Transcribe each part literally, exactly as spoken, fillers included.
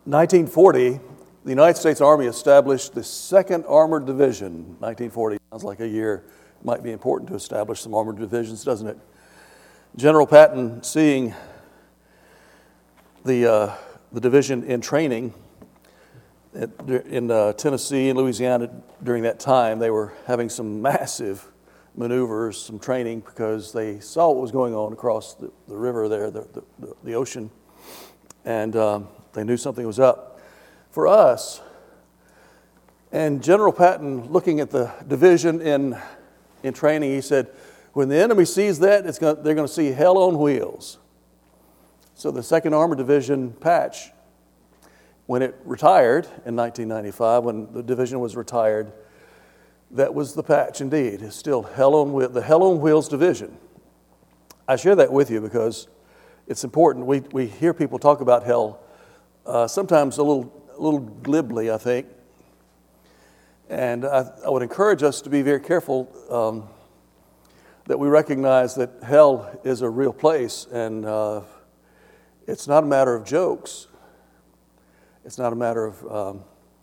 nineteen forty, the United States Army established the second Armored Division. nineteen forty sounds like a year. It might be important to establish some armored divisions, doesn't it? General Patton, seeing the uh, the division in training at, in uh, Tennessee and Louisiana during that time, they were having some massive maneuvers, some training, because they saw what was going on across the, the river there, the, the, the ocean, and um, they knew something was up. For us, and General Patton, looking at the division in in training, he said, when the enemy sees that, it's going, they're going to see hell on wheels. So the second Armored Division patch, when it retired in nineteen ninety-five, when the division was retired, that was the patch indeed. It's still hell on wheels, the Hell on Wheels Division. I share that with you because it's important. We we hear people talk about hell uh, sometimes a little a little glibly, I think. And I, I would encourage us to be very careful um, that we recognize that hell is a real place, and uh, it's not a matter of jokes. It's not a matter of um,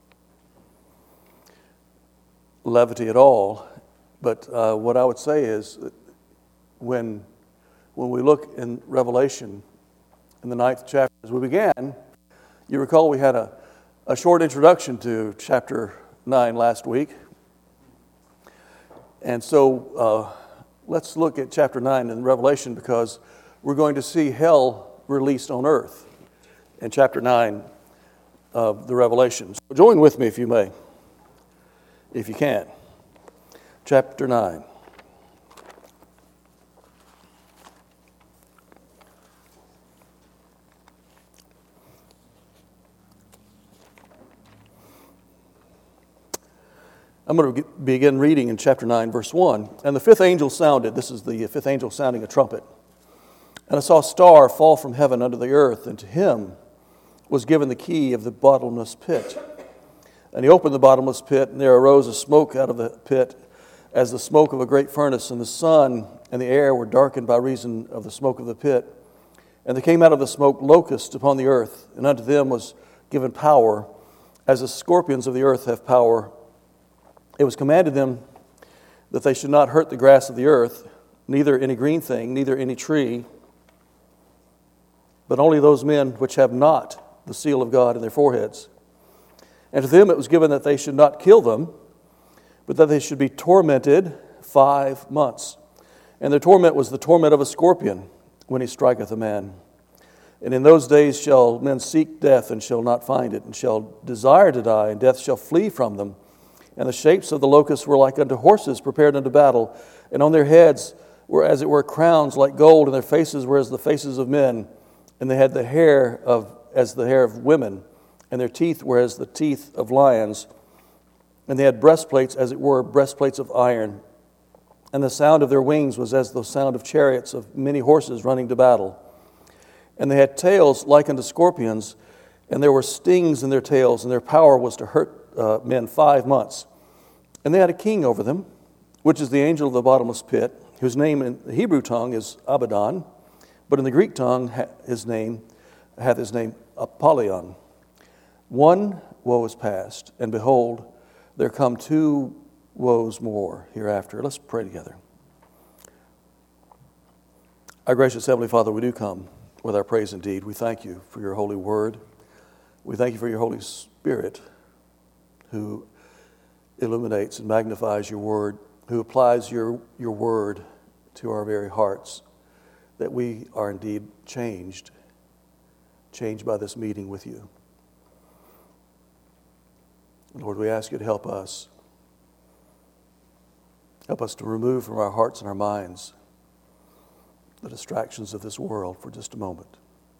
levity at all. But uh, what I would say is that when when we look in Revelation, in the ninth chapter, as we began, you recall we had a, a short introduction to chapter nine last week. And so uh, let's look at chapter nine in Revelation, because we're going to see hell released on earth in chapter nine of the Revelation. So join with me if you may, if you can. Chapter nine. I'm going to begin reading in chapter nine, verse one. And the fifth angel sounded. This is the fifth angel sounding a trumpet. And I saw a star fall from heaven unto the earth, and to him was given the key of the bottomless pit. And he opened the bottomless pit, and there arose a smoke out of the pit, as the smoke of a great furnace, and the sun and the air were darkened by reason of the smoke of the pit. And there came out of the smoke locusts upon the earth, and unto them was given power, as the scorpions of the earth have power. It was commanded them that they should not hurt the grass of the earth, neither any green thing, neither any tree, but only those men which have not the seal of God in their foreheads. And to them it was given that they should not kill them, but that they should be tormented five months. And their torment was the torment of a scorpion when he striketh a man. And in those days shall men seek death, and shall not find it, and shall desire to die, and death shall flee from them. And the shapes of the locusts were like unto horses prepared unto battle, and on their heads were as it were crowns like gold, and their faces were as the faces of men, and they had the hair of as the hair of women, and their teeth were as the teeth of lions, and they had breastplates as it were breastplates of iron, and the sound of their wings was as the sound of chariots of many horses running to battle. And they had tails like unto scorpions, and there were stings in their tails, and their power was to hurt uh, men five months. And they had a king over them, which is the angel of the bottomless pit, whose name in the Hebrew tongue is Abaddon, but in the Greek tongue his name hath his name Apollyon. One woe is past, and behold, there come two woes more hereafter. Let's pray together. Our gracious Heavenly Father, we do come with our praise indeed. We thank you for your holy word. We thank you for your Holy Spirit, who illuminates and magnifies your word, who applies your, your word to our very hearts, that we are indeed changed, changed by this meeting with you. Lord, we ask you to help us. Help us to remove from our hearts and our minds the distractions of this world for just a moment.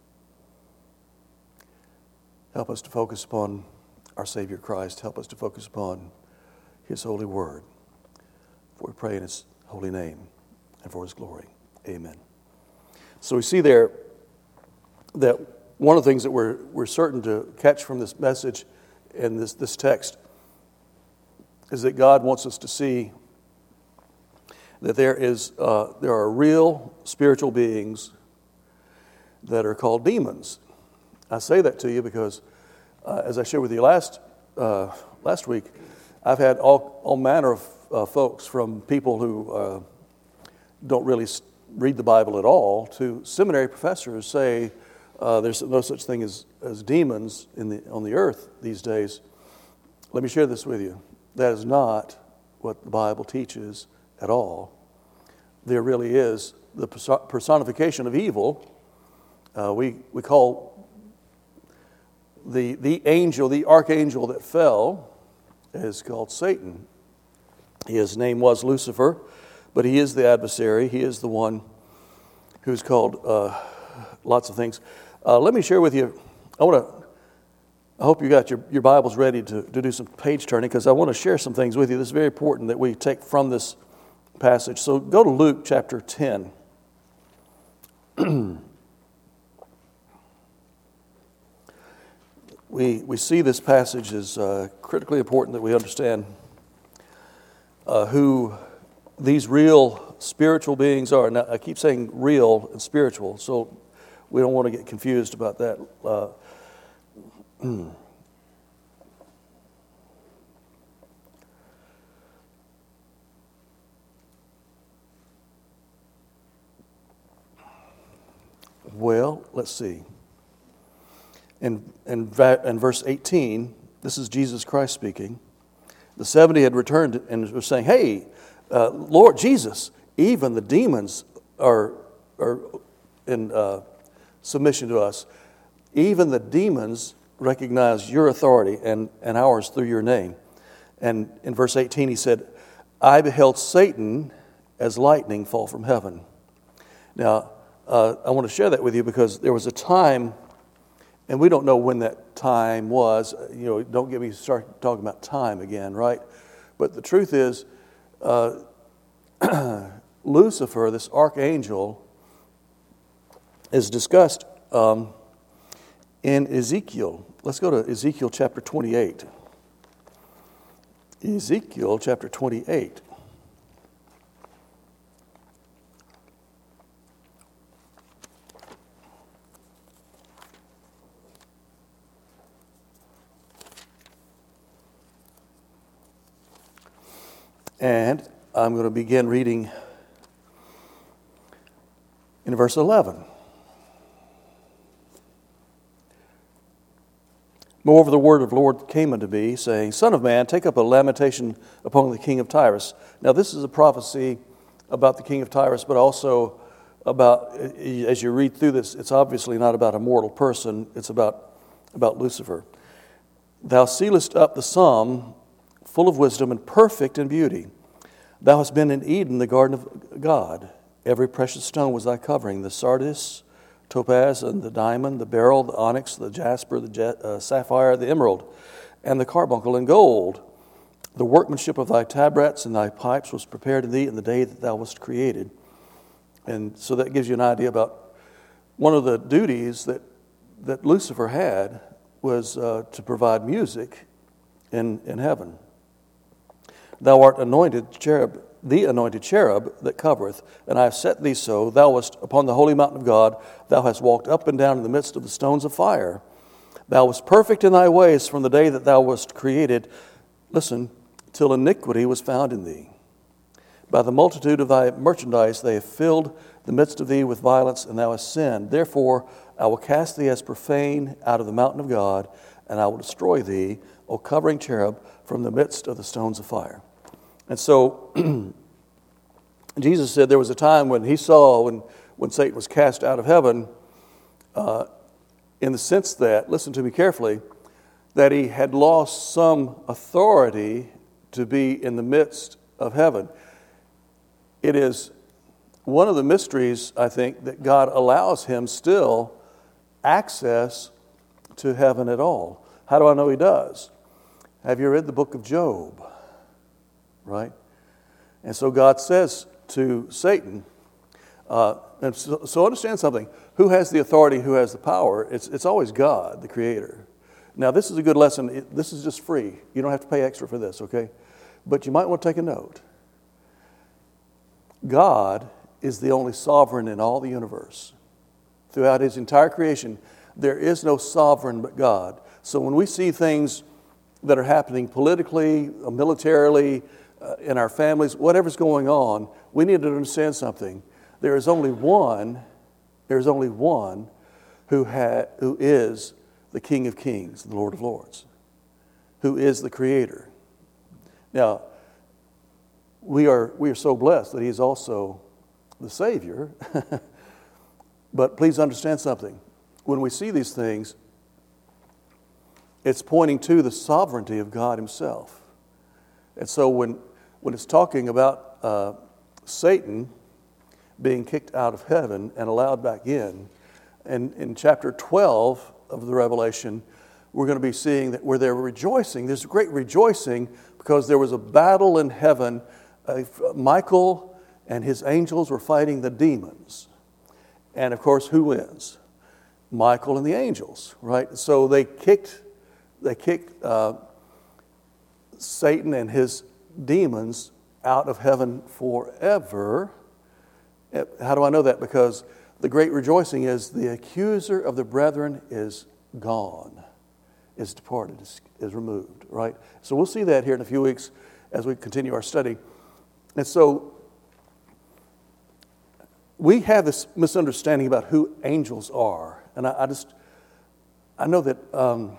Help us to focus upon our Savior Christ. Help us to focus upon his holy word. For we pray in his holy name and for his glory. Amen. So we see there that one of the things that we're, we're certain to catch from this message in this, this text is that God wants us to see that there is uh, there are real spiritual beings that are called demons. I say that to you because Uh, as I shared with you last uh, last week, I've had all, all manner of uh, folks, from people who uh, don't really read the Bible at all to seminary professors, say uh, there's no such thing as, as demons in the, on the earth these days. Let me share this with you. That is not what the Bible teaches at all. There really is the personification of evil. Uh, we, we call the, the angel, the archangel that fell, is called Satan. His name was Lucifer, but he is the adversary. He is the one who's called uh, lots of things. Uh, let me share with you, I want to, I hope you got your, your Bibles ready to, to do some page turning, because I want to share some things with you. This is very important that we take from this passage. So go to Luke chapter ten. we, we see this passage is uh, critically important that we understand uh, who these real spiritual beings are. Now, I keep saying real and spiritual, so we don't want to get confused about that. Uh, well, let's see. In, in, in verse eighteen, this is Jesus Christ speaking. The seventy had returned and were saying, hey, uh, Lord Jesus, even the demons are, are in uh, submission to us. Even the demons recognize your authority and, and ours through your name. And in verse eighteen, he said, I beheld Satan as lightning fall from heaven. Now, uh, I want to share that with you because there was a time, and we don't know when that time was. You know, don't get me started talking about time again, right? But the truth is, uh, Lucifer, this archangel, is discussed um, in Ezekiel. Let's go to Ezekiel chapter twenty-eight. Ezekiel chapter twenty-eight. And I'm going to begin reading in verse eleven. Moreover, the word of the Lord came unto me, saying, Son of man, take up a lamentation upon the king of Tyrus. Now, this is a prophecy about the king of Tyrus, but also about, as you read through this, it's obviously not about a mortal person. It's about, about Lucifer. Thou sealest up the sum, full of wisdom and perfect in beauty. Thou hast been in Eden, the garden of God. Every precious stone was thy covering, the sardius, topaz, and the diamond, the beryl, the onyx, the jasper, the jet, uh, sapphire, the emerald, and the carbuncle and gold. The workmanship of thy tabrets and thy pipes was prepared in thee in the day that thou wast created. And so that gives you an idea about one of the duties that, that Lucifer had was uh, to provide music in, in heaven. Thou art anointed cherub, the anointed cherub that covereth, and I have set thee so. Thou wast upon the holy mountain of God. Thou hast walked up and down in the midst of the stones of fire. Thou wast perfect in thy ways from the day that thou wast created. Listen, till iniquity was found in thee. By the multitude of thy merchandise they have filled the midst of thee with violence, and thou hast sinned. Therefore I will cast thee as profane out of the mountain of God, and I will destroy thee, O covering cherub, from the midst of the stones of fire. And so Jesus said there was a time when he saw when, when Satan was cast out of heaven, uh, in the sense that, listen to me carefully, that he had lost some authority to be in the midst of heaven. It is one of the mysteries, I think, that God allows him still access to heaven at all. How do I know he does? Have you read the book of Job? Right? And so God says to Satan, uh, and so, so understand something. Who has the authority? Who has the power? It's, it's always God, the Creator. Now, this is a good lesson. It, this is just free. You don't have to pay extra for this, okay? But you might want to take a note. God is the only sovereign in all the universe. Throughout his entire creation, there is no sovereign but God. So when we see things that are happening politically, uh, militarily, uh, in our families, whatever's going on, we need to understand something. There is only one, there is only one who ha- who is the King of Kings, the Lord of Lords, who is the Creator. Now, we are we are so blessed that He is also the Savior. But please understand something. When we see these things, it's pointing to the sovereignty of God Himself. And so when, when it's talking about uh, Satan being kicked out of heaven and allowed back in, and in chapter twelve of the Revelation, we're going to be seeing that where they're rejoicing, there's great rejoicing because there was a battle in heaven. Uh, Michael and his angels were fighting the demons. And of course, who wins? Michael and the angels, right? So they kicked, they kicked uh, Satan and his demons out of heaven forever. How do I know that? Because the great rejoicing is the accuser of the brethren is gone, is departed, is, is removed, right? So we'll see that here in a few weeks as we continue our study. And so we have this misunderstanding about who angels are. And I, I just, I know that um,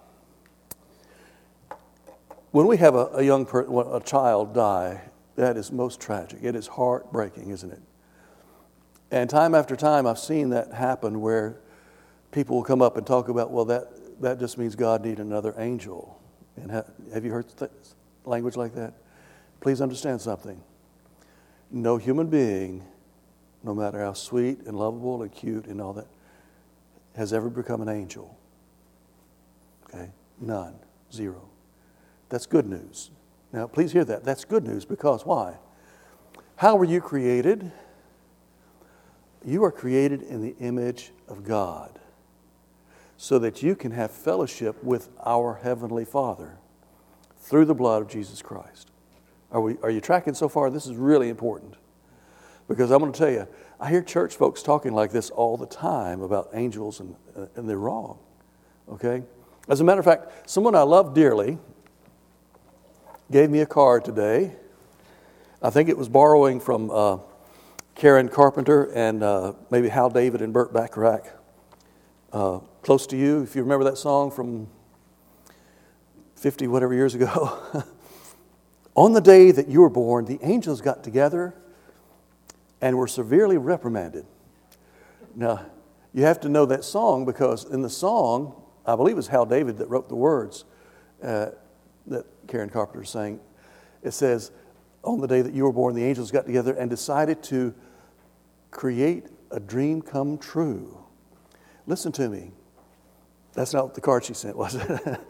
when we have a, a young per, a child die, that is most tragic. It is heartbreaking, isn't it? And time after time, I've seen that happen where people will come up and talk about, well, that, that just means God needed another angel. And ha, have you heard th- language like that? Please understand something. No human being, no matter how sweet and lovable and cute and all that, has ever become an angel. Okay? None. Zero. That's good news. Now, please hear that. That's good news because why? How were you created? You are created in the image of God so that you can have fellowship with our Heavenly Father through the blood of Jesus Christ. Are we? Are you tracking so far? This is really important because I'm going to tell you, I hear church folks talking like this all the time about angels, and, and they're wrong. Okay? As a matter of fact, someone I love dearly gave me a card today. I think it was borrowing from uh, Karen Carpenter and uh, maybe Hal David and Burt Bacharach. Uh, Close to You, if you remember that song from fifty whatever years ago. On the day that you were born, the angels got together and were severely reprimanded. Now, you have to know that song because in the song, I believe it was Hal David that wrote the words uh, that Karen Carpenter sang. It says, on the day that you were born, the angels got together and decided to create a dream come true. Listen to me. That's not what the card she sent, was it?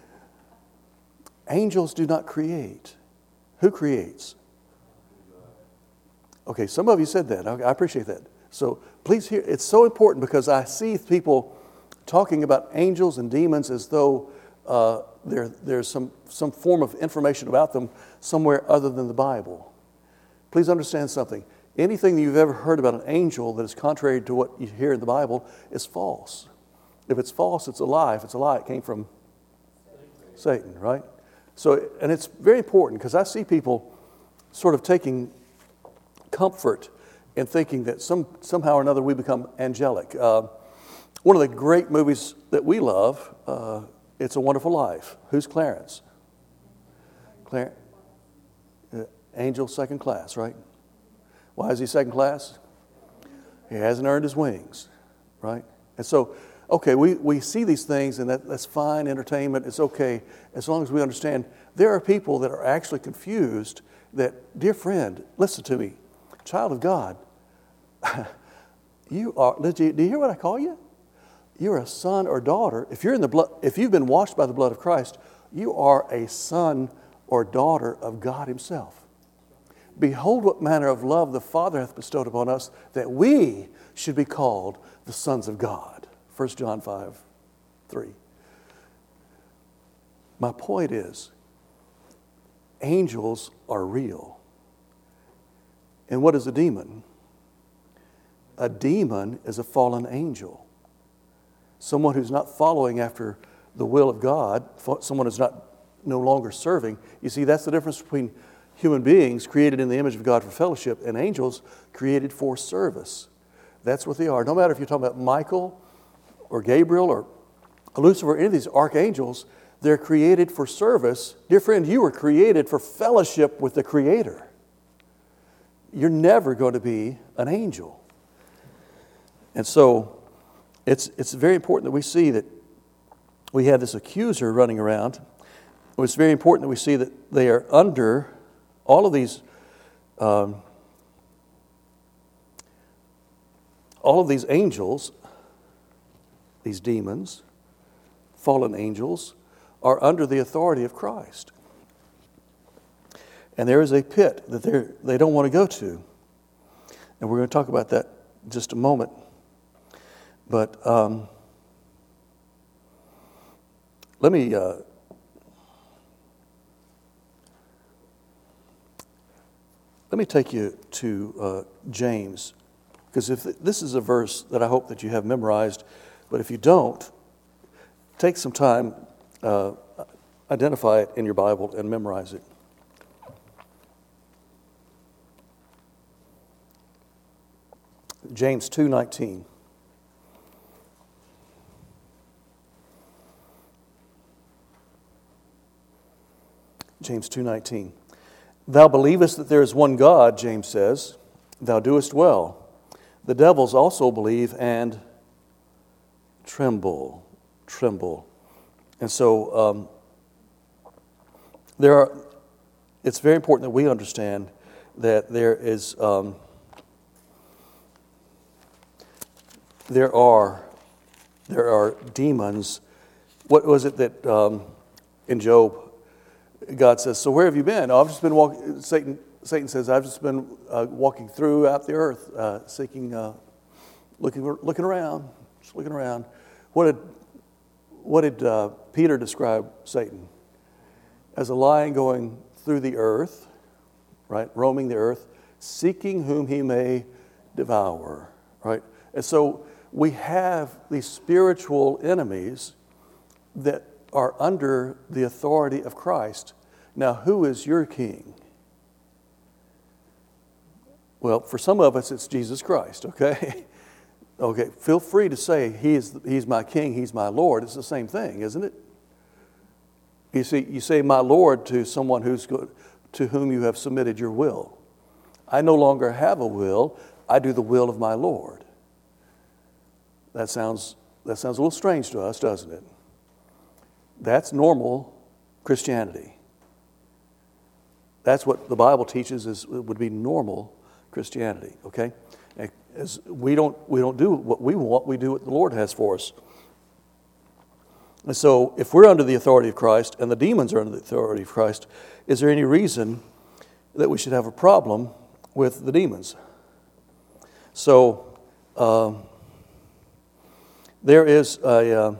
Angels do not create. Who creates? Okay, some of you said that. I appreciate that. So please hear, it's so important because I see people talking about angels and demons as though uh, there, there's some, some form of information about them somewhere other than the Bible. Please understand something. Anything that you've ever heard about an angel that is contrary to what you hear in the Bible is false. If it's false, it's a lie. If it's a lie, it came from Satan, right? So, and it's very important because I see people sort of taking comfort in thinking that some somehow or another we become angelic. Uh, one of the great movies that we love, uh, It's a Wonderful Life. Who's Clarence? Clarence, uh, angel second class, right? Why is he second class? He hasn't earned his wings, right? And so, okay, we, we see these things and that, that's fine, entertainment, it's okay, as long as we understand there are people that are actually confused that, dear friend, listen to me, child of God, you are, do you, do you hear what I call you? You're a son or daughter. If you're in the blood, if you've been washed by the blood of Christ, you are a son or daughter of God Himself. Behold what manner of love the Father hath bestowed upon us, that we should be called the sons of God. First John five, three. My point is, angels are real. And what is a demon? A demon is a fallen angel. Someone who's not following after the will of God, someone is not no longer serving. You see, that's the difference between human beings created in the image of God for fellowship and angels created for service. That's what they are. No matter if you're talking about Michael or Gabriel or Lucifer, any of these archangels, they're created for service. Dear friend, you were created for fellowship with the Creator. You're never going to be an angel. And so it's, it's very important that we see that we have this accuser running around. It's very important that we see that they are under all of these um, all of these angels, these demons, fallen angels, are under the authority of Christ. And there is a pit that they they don't want to go to. And we're going to talk about that in just a moment. But um, let me uh, let me take you to uh, James, because if this is a verse that I hope that you have memorized, but if you don't, take some time, uh, identify it in your Bible and memorize it. James two nineteen. James two nineteen. Thou believest that there is one God, James says, thou doest well. The devils also believe and tremble, tremble. And so um, there are. It's very important that we understand that there is um, there are there are demons. What was it that um, in Job? God says, so where have you been? Oh, I've just been walking. Satan, Satan says, I've just been uh, walking throughout the earth, uh, seeking, uh, looking, looking around, just looking around. What did, what did uh, Peter describe Satan? As a lion going through the earth, right, roaming the earth, seeking whom he may devour, right? And so we have these spiritual enemies that are under the authority of Christ. Now, who is your king? Well, for some of us, it's Jesus Christ, okay? Okay, feel free to say, he is, He's my king, He's my Lord. It's the same thing, isn't it? You see, you say, my Lord, to someone who's good, to whom you have submitted your will. I no longer have a will. I do the will of my Lord. That sounds, that sounds a little strange to us, doesn't it? That's normal Christianity. That's what the Bible teaches is would be normal Christianity. Okay, as we don't we don't do what we want. We do what the Lord has for us. And so, if we're under the authority of Christ and the demons are under the authority of Christ, is there any reason that we should have a problem with the demons? So, um, there is a. Uh,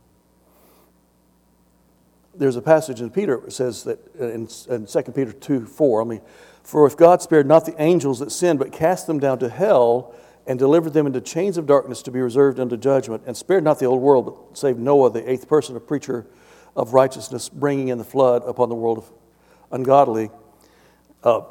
There's a passage in Peter that says that in, in Second Peter two four, I mean, for if God spared not the angels that sinned, but cast them down to hell and delivered them into chains of darkness to be reserved unto judgment, and spared not the old world, but saved Noah, the eighth person, a preacher of righteousness, bringing in the flood upon the world of ungodly. Uh,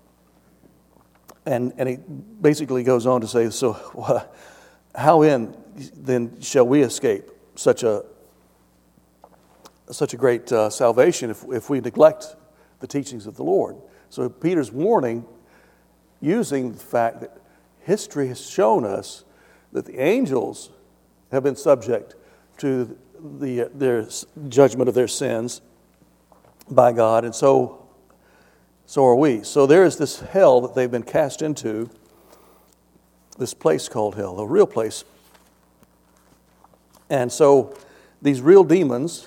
and, and he basically goes on to say, so how in then shall we escape such a such a great uh, salvation if, if we neglect the teachings of the Lord? So Peter's warning, using the fact that history has shown us that the angels have been subject to the their judgment of their sins by God, and so so are we. So there is this hell that they've been cast into, this place called hell, a real place. And so these real demons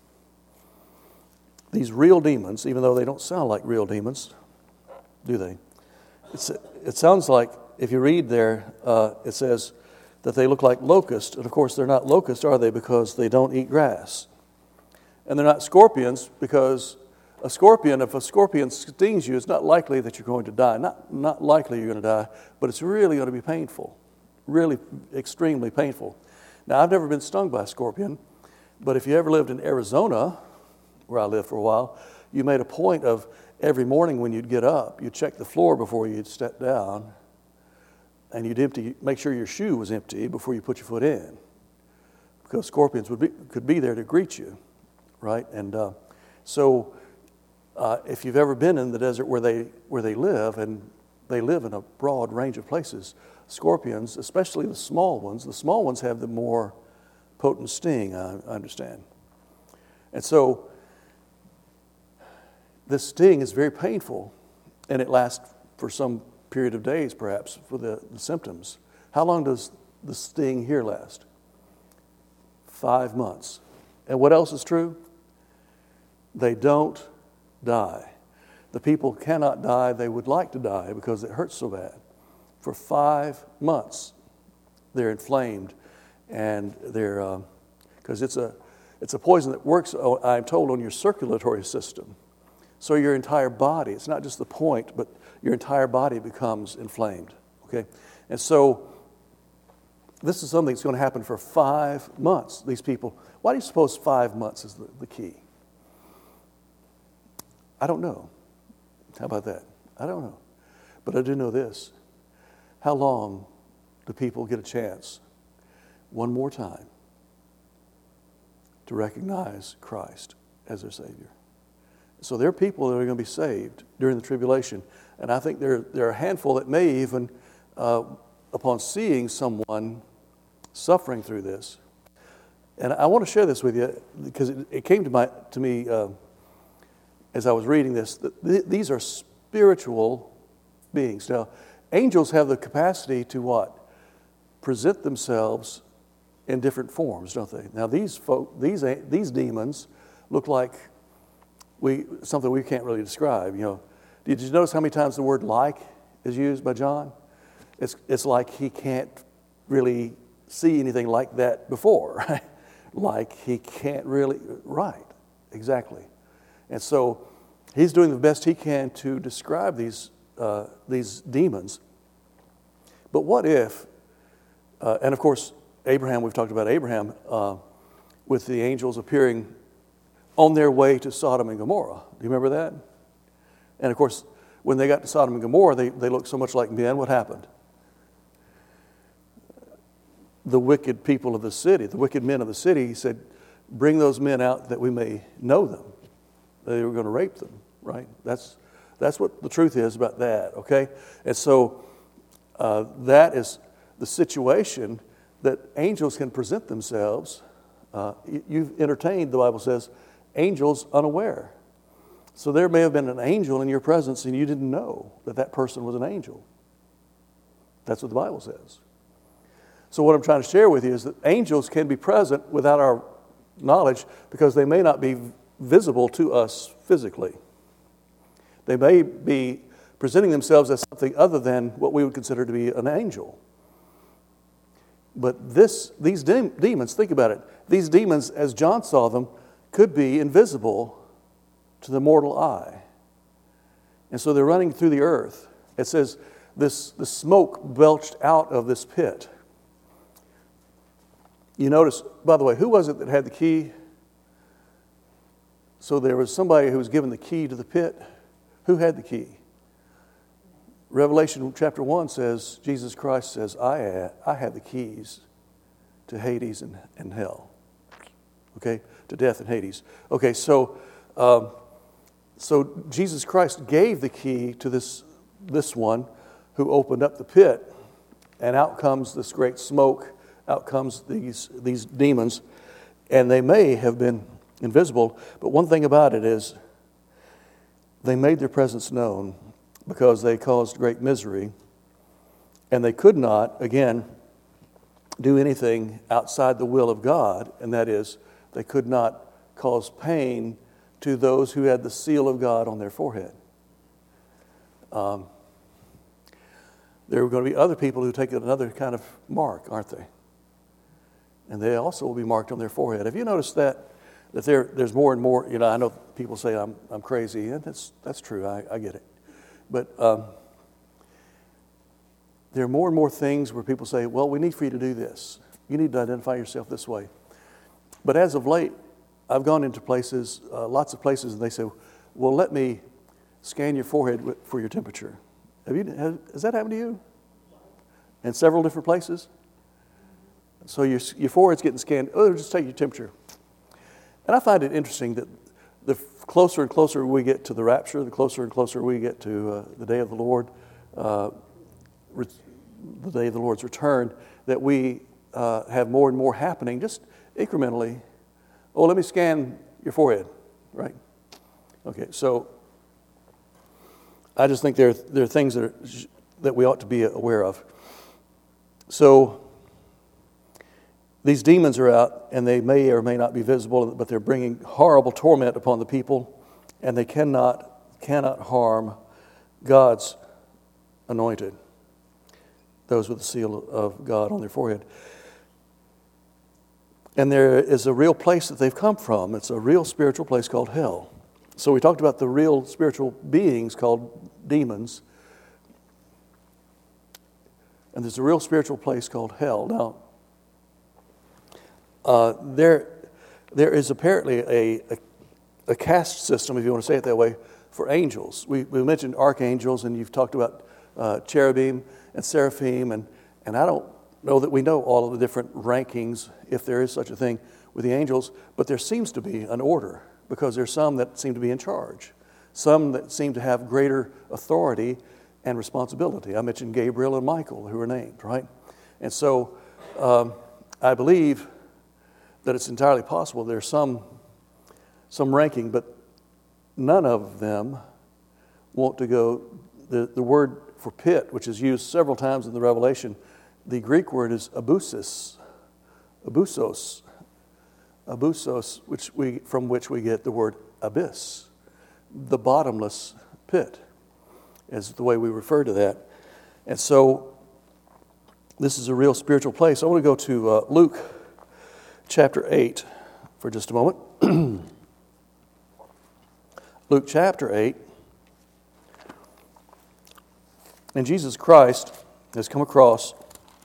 These real demons, even though they don't sound like real demons, do they? It's, it sounds like, if you read there, uh, it says that they look like locusts. And of course, they're not locusts, are they? Because they don't eat grass. And they're not scorpions, because a scorpion, if a scorpion stings you, it's not likely that you're going to die. Not, not likely you're going to die, but it's really going to be painful. Really extremely painful. Now, I've never been stung by a scorpion, But if you ever lived in Arizona, where I lived for a while, you made a point of every morning when you'd get up, you'd check the floor before you'd step down, and you'd empty, make sure your shoe was empty before you put your foot in, because scorpions would be, could be there to greet you, right? And uh, so uh, if you've ever been in the desert where they where they live, and they live in a broad range of places, scorpions, especially the small ones, the small ones have the more potent sting, I understand. And so this sting is very painful, and it lasts for some period of days, perhaps, for the, the symptoms. How long does the sting here last? Five months. And what else is true? They don't die. The people cannot die they would like to die because it hurts so bad. For five months, they're inflamed, and they're because uh, it's a it's a poison that works, I'm told, on your circulatory system. So your entire body, it's not just the point, but your entire body becomes inflamed. Okay, and so this is something that's going to happen for five months. These people. Why do you suppose five months is the, the key? I don't know. How about that? I don't know. But I do know this. How long do people get a chance one more time to recognize Christ as their Savior? So there are people that are going to be saved during the tribulation. And I think there, there are a handful that may even, uh, upon seeing someone suffering through this. And I want to share this with you because it, it came to, my, to me uh, as I was reading this. Th- these are spiritual beings. Now, angels have the capacity to what? Present themselves in different forms, don't they? Now, these folk, these these demons look like we something we can't really describe. You know, did you notice how many times the word "like" is used by John? It's it's like he can't really see anything like that before, right? Like he can't really, right? Exactly. And so he's doing the best he can to describe these uh, these demons. But what if? Uh, and of course, Abraham, we've talked about Abraham uh, with the angels appearing on their way to Sodom and Gomorrah. Do you remember that? And of course, when they got to Sodom and Gomorrah, they, they looked so much like men. What happened? The wicked people of the city, the wicked men of the city, he said, bring those men out that we may know them. They were going to rape them, right? That's, that's what the truth is about that, okay? And so uh, that is the situation that angels can present themselves. Uh, you've entertained, the Bible says, angels unaware. So there may have been an angel in your presence and you didn't know that that person was an angel. That's what the Bible says. So what I'm trying to share with you is that angels can be present without our knowledge because they may not be visible to us physically. They may be presenting themselves as something other than what we would consider to be an angel. But this, these de- demons, think about it. These demons, as John saw them, could be invisible to the mortal eye. And so they're running through the earth. It says this, the smoke belched out of this pit. You notice, by the way, who was it that had the key? So there was somebody who was given the key to the pit. Who had the key? Revelation chapter one says, Jesus Christ says, I, I have the keys to Hades and, and hell. Okay? To death and Hades. Okay, so um, so Jesus Christ gave the key to this, this one who opened up the pit, and out comes this great smoke, out comes these, these demons, and they may have been invisible, but one thing about it is they made their presence known because they caused great misery, and they could not, again, do anything outside the will of God, and that is, they could not cause pain to those who had the seal of God on their forehead. Um, there are going to be other people who take another kind of mark, aren't they? And they also will be marked on their forehead. Have you noticed that? That there, there's more and more, you know, I know people say I'm, I'm crazy, and that's, that's true, I, I get it. But um, there are more and more things where people say, well, we need for you to do this. You need to identify yourself this way. But as of late, I've gone into places, uh, lots of places, and they say, well, let me scan your forehead for your temperature. Have you, has, has that happened to you? In several different places? So your, your forehead's getting scanned. Oh, just take your temperature. And I find it interesting that the closer and closer we get to the rapture, the closer and closer we get to uh, the day of the Lord, uh, re- the day of the Lord's return, that we uh, have more and more happening just incrementally. Oh, let me scan your forehead, right? Okay, so I just think there, there are things that, are, that we ought to be aware of. So these demons are out, and they may or may not be visible, but they're bringing horrible torment upon the people, and they cannot cannot harm God's anointed, those with the seal of God on their forehead. And there is a real place that they've come from. It's a real spiritual place called hell. So we talked about the real spiritual beings called demons. And there's a real spiritual place called hell. Now, uh, there, there is apparently a, a, a caste system, if you want to say it that way, for angels. We, we mentioned archangels, and you've talked about uh, cherubim and seraphim, and, and I don't know that we know all of the different rankings, if there is such a thing, with the angels, but there seems to be an order, because there's some that seem to be in charge, some that seem to have greater authority and responsibility. I mentioned Gabriel and Michael, who are named, right? And so um, I believe that it's entirely possible there's some, some ranking, but none of them want to go. The, the word for pit, which is used several times in the Revelation, the Greek word is abusis, abusos, abusos, which we, from which we get the word abyss, the bottomless pit, is the way we refer to that. And so this is a real spiritual place. I want to go to uh, Luke chapter eight for just a moment. Luke chapter eight. And Jesus Christ has come across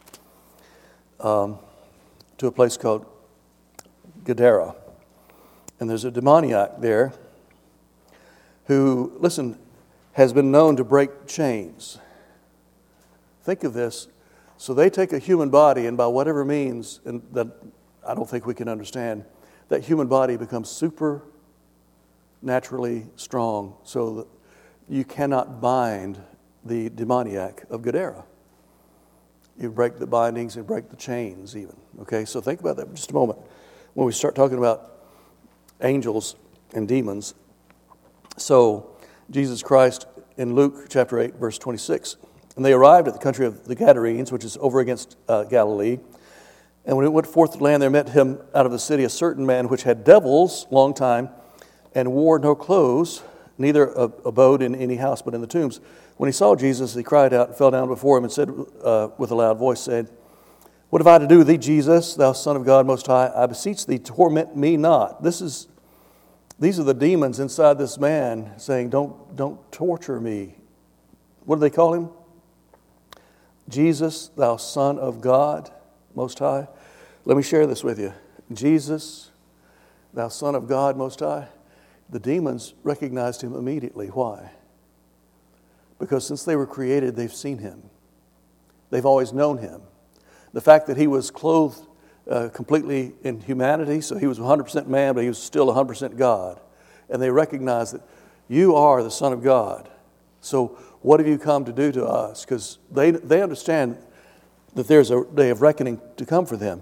um, to a place called Gadara. And there's a demoniac there who, listen, has been known to break chains. Think of this. So they take a human body, and by whatever means, and that I don't think we can understand, that human body becomes supernaturally strong so that you cannot bind the demoniac of Gadara. You break the bindings and break the chains even. Okay, so think about that for just a moment. When we start talking about angels and demons, so Jesus Christ in Luke chapter eight, verse twenty-six, and they arrived at the country of the Gadarenes, which is over against uh, Galilee. And when it went forth to land, there met him out of the city a certain man which had devils long time, and wore no clothes, neither abode in any house but in the tombs. When he saw Jesus, he cried out and fell down before him and said uh, with a loud voice, saying, "What have I to do with thee, Jesus, thou Son of God Most High? I beseech thee, torment me not." This is, these are the demons inside this man saying, don't, don't torture me. What do they call him? Jesus, thou Son of God Most High. Let me share this with you. Jesus, thou Son of God Most High. The demons recognized him immediately. Why? Because since they were created, they've seen him. They've always known him. The fact that he was clothed uh, completely in humanity, so he was one hundred percent man, but he was still one hundred percent God. And they recognized that you are the Son of God. So what have you come to do to us? Because they, they understand that there's a day of reckoning to come for them.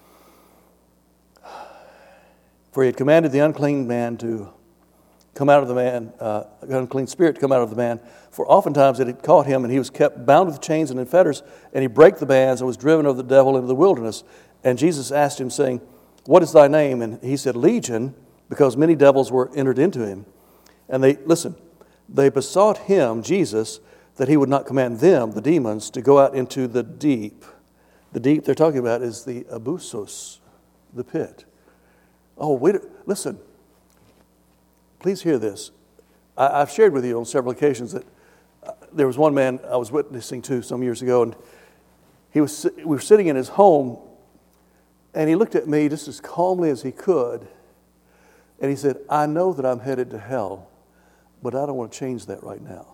For he had commanded the unclean man to come out of the man, uh, an unclean spirit to come out of the man. For oftentimes it had caught him, and he was kept bound with chains and in fetters, and he brake the bands and was driven of the devil into the wilderness. And Jesus asked him, saying, "What is thy name?" And he said, "Legion," because many devils were entered into him. And they, listen, they besought him, Jesus, that he would not command them, the demons, to go out into the deep. The deep they're talking about is the abusos, the pit. Oh, wait, listen. Please hear this. I, I've shared with you on several occasions that uh, there was one man I was witnessing to some years ago, and he was we were sitting in his home, And he looked at me just as calmly as he could, and he said, I know that I'm headed to hell, but I don't want to change that right now.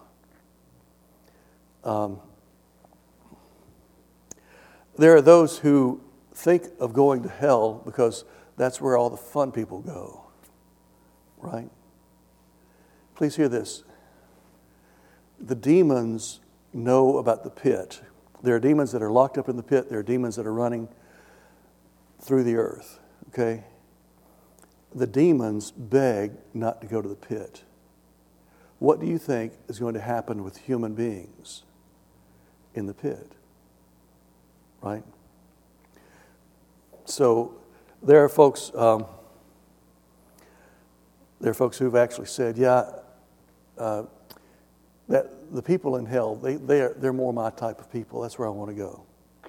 Um, there are those who think of going to hell because that's where all the fun people go, right? Please hear this. The demons know about the pit. There are demons that are locked up in the pit. There are demons that are running through the earth, okay? The demons beg not to go to the pit. What do you think is going to happen with human beings in the pit? Right? So there are folks, um, there are folks who've actually said, yeah, uh, that the people in hell, they, they're, they're more my type of people. That's where I want to go.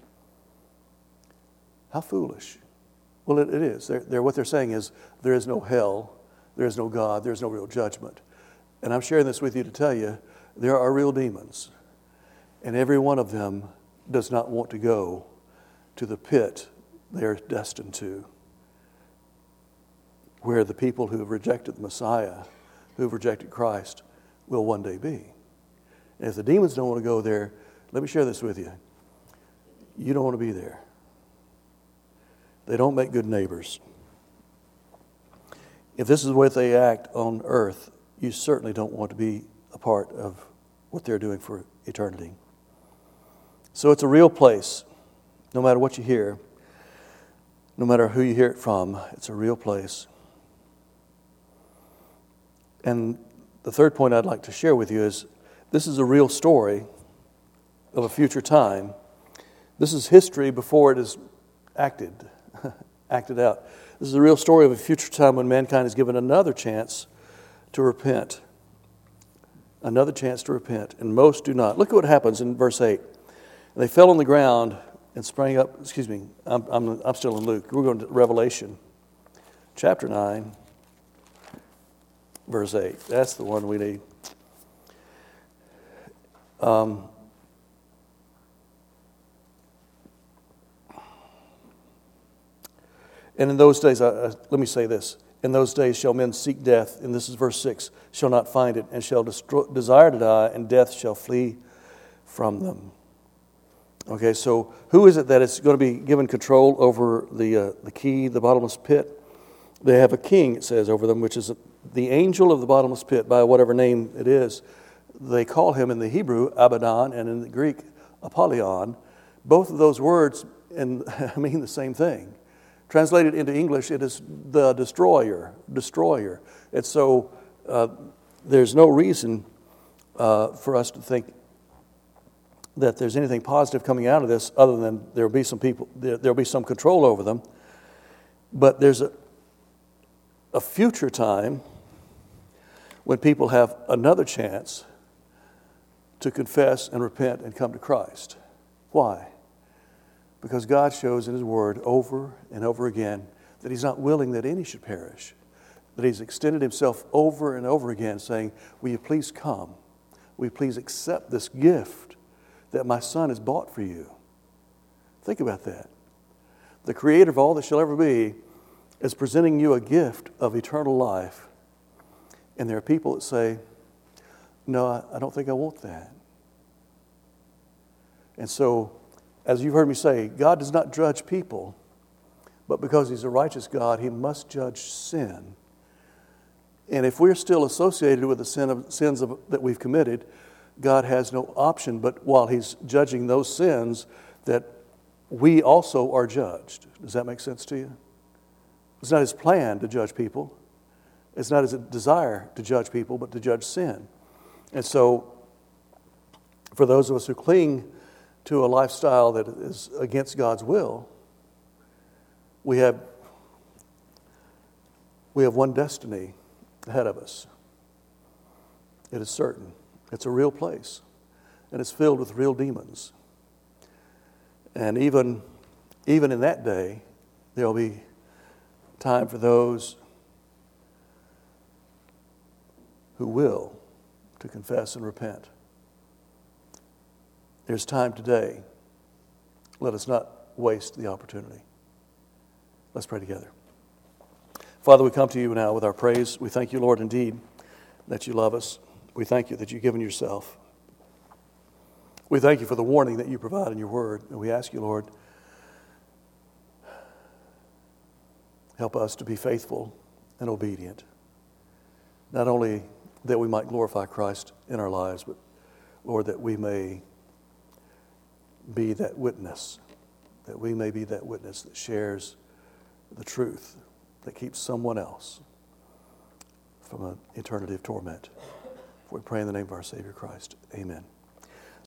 How foolish. Well, it, it is. They're, they're, what they're saying is there is no hell, there is no God, there is no real judgment. And I'm sharing this with you to tell you there are real demons. And every one of them does not want to go to the pit they're destined to, where the people who have rejected the Messiah, who have rejected Christ, will one day be. And if the demons don't want to go there, let me share this with you. You don't want to be there. They don't make good neighbors. If this is the way they act on earth, you certainly don't want to be a part of what they're doing for eternity. So it's a real place. No matter what you hear, no matter who you hear it from, it's a real place. And the third point I'd like to share with you is this is a real story of a future time. This is history before it is acted, acted out. This is a real story of a future time when mankind is given another chance to repent. Another chance to repent, and most do not. Look at what happens in verse eight. They fell on the ground and sprang up. Excuse me, I'm, I'm, I'm still in Luke. We're going to Revelation, chapter nine, verse eight. That's the one we need. Um, and in those days, uh, let me say this. In those days shall men seek death, and this is verse six, shall not find it, and shall destroy, desire to die, and death shall flee from them. Okay, so who is it that is going to be given control over the uh, the key, the bottomless pit? They have a king, it says, over them, which is the angel of the bottomless pit, by whatever name it is. They call him in the Hebrew Abaddon, and in the Greek Apollyon. Both of those words and mean the same thing. Translated into English, it is the destroyer, destroyer. And so uh, there's no reason uh, for us to think that there's anything positive coming out of this other than there'll be some people, there, there'll be some control over them. But there's a, a future time when people have another chance to confess and repent and come to Christ. Why? Because God shows in His Word over and over again that He's not willing that any should perish. That He's extended Himself over and over again saying, will you please come? Will you please accept this gift that my Son has bought for you? Think about that. The Creator of all that shall ever be is presenting you a gift of eternal life. And there are people that say, no, I, I don't think I want that. And so, as you've heard me say, God does not judge people, but because He's a righteous God, He must judge sin. And if we're still associated with the sin of, sins of, that we've committed, God has no option, but while He's judging those sins, that we also are judged. Does that make sense to you? It's not His plan to judge people. It's not His desire to judge people, but to judge sin. And so, for those of us who cling to a lifestyle that is against God's will, we have we have one destiny ahead of us. It is certain. It's a real place, and it's filled with real demons. And even even in that day, there will be time for those who will to confess and repent. There's time today. Let us not waste the opportunity. Let's pray together. Father, we come to you now with our praise. We thank you, Lord, indeed, that you love us. We thank you that you've given yourself. We thank you for the warning that you provide in your word. And we ask you, Lord, help us to be faithful and obedient. Not only that we might glorify Christ in our lives, but, Lord, that we may be that witness, that we may be that witness that shares the truth, that keeps someone else from an eternity of torment. For we pray in the name of our Savior Christ. Amen.